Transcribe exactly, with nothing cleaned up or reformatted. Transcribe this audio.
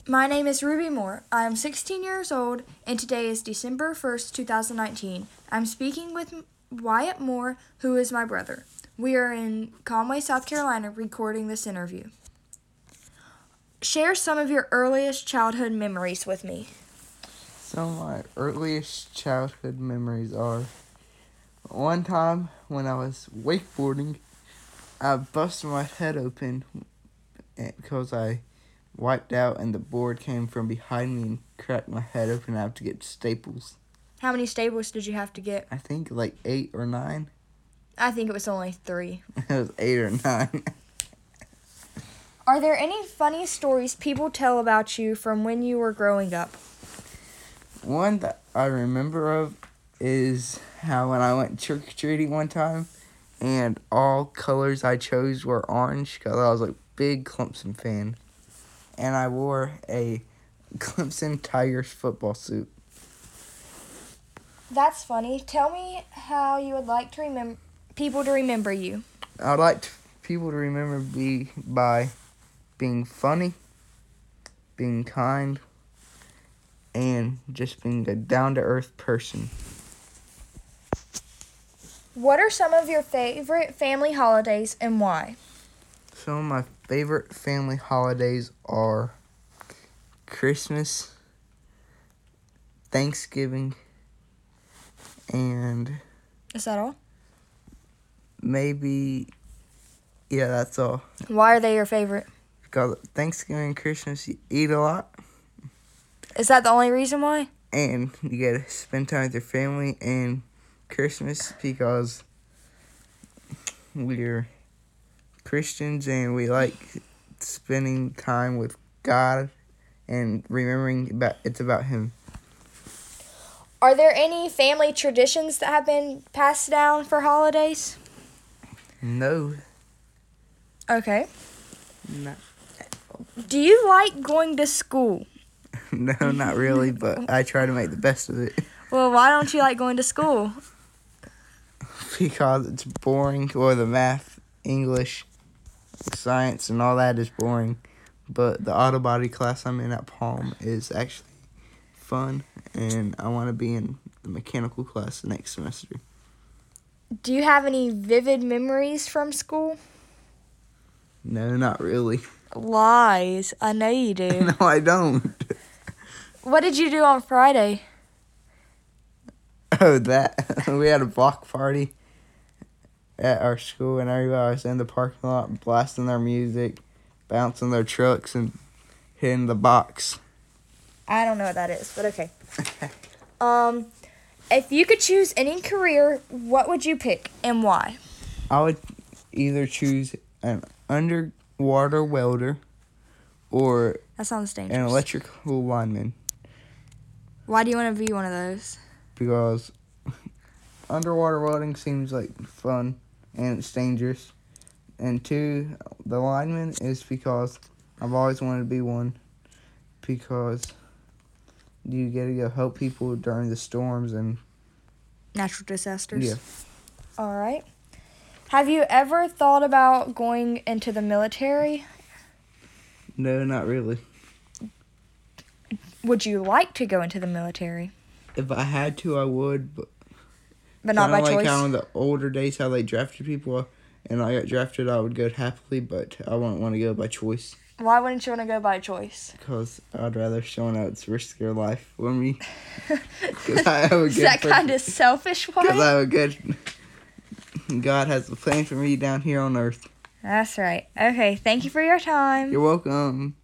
My name is Ruby Moore. I am sixteen years old, and today is December first, twenty nineteen. I'm speaking with Wyatt Moore, who is my brother. We are in Conway, South Carolina, recording this interview. Share some of your earliest childhood memories with me. Some of my earliest childhood memories are one time when I was wakeboarding, I busted my head open because I wiped out and the board came from behind me and cracked my head open. I have to get staples. How many staples did you have to get? I think like eight or nine. I think it was only three. It was eight or nine. Are there any funny stories people tell about you from when you were growing up? One that I remember of is how when I went trick-or-treating one time and all colors I chose were orange because I was a big Clemson fan. And I wore a Clemson Tigers football suit. That's funny. Tell me how you would like to remember people to remember you. I'd like to, people to remember me by being funny, being kind, and just being a down-to-earth person. What are some of your favorite family holidays and why? Some of my favorite family holidays are Christmas, Thanksgiving, and Is that all? maybe, yeah, that's all. Why are they your favorite? Because Thanksgiving and Christmas, you eat a lot, Is that the only reason why? and you get to spend time with your family, and Christmas because we're Christians and we like spending time with God and remembering about it's about Him. Are there any family traditions that have been passed down for holidays? No, Okay. not, Do you like going to school? no, not really, but I try to make the best of it Well, why don't you like going to school? because it's boring, or the math, English, science, and all that is boring. But the auto body class I'm in at Palm is actually fun, and I want to be in the mechanical class next semester. Do you have any vivid memories from school? No, not really. Lies. I know you do. No, I don't. What did you do on Friday? Oh, that. We had a block party at our school, and everybody was in the parking lot blasting their music, bouncing their trucks, and hitting the box. I don't know what that is, but okay. Um, if you could choose any career, what would you pick and why? I would either choose an underwater welder or That sounds dangerous. an electrical lineman Why do you want to be one of those? because underwater welding seems like fun and it's dangerous. And two, the lineman is because I've always wanted to be one because you get to go help people during the storms and Natural disasters? yeah. All right. Have you ever thought about going into the military? No, not really. Would you like to go into the military? If I had to, I would, but But not by kinda like choice? how in the older days how they drafted people, and I got drafted, I would go happily, but I wouldn't want to go by choice Why wouldn't you want to go by choice? because I'd rather someone else risk their life for me. Because I have a Is good that per- kind of selfish, Because I Wyatt? have a good. God has a plan for me down here on earth. That's right. Okay, thank you for your time. You're welcome.